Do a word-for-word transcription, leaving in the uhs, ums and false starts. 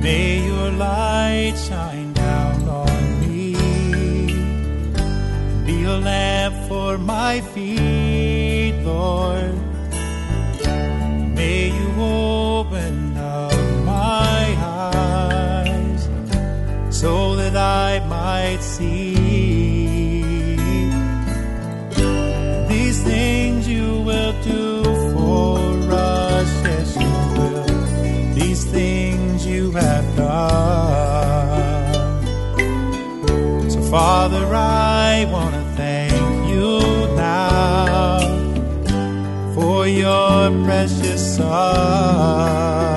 May your light shine down on me and be a lamp for my feet, Lord. May you open up my eyes so that I might see these things you will do for us. Yes, you will. These things you have done. So, Father, I want to thank you now for your precious Son.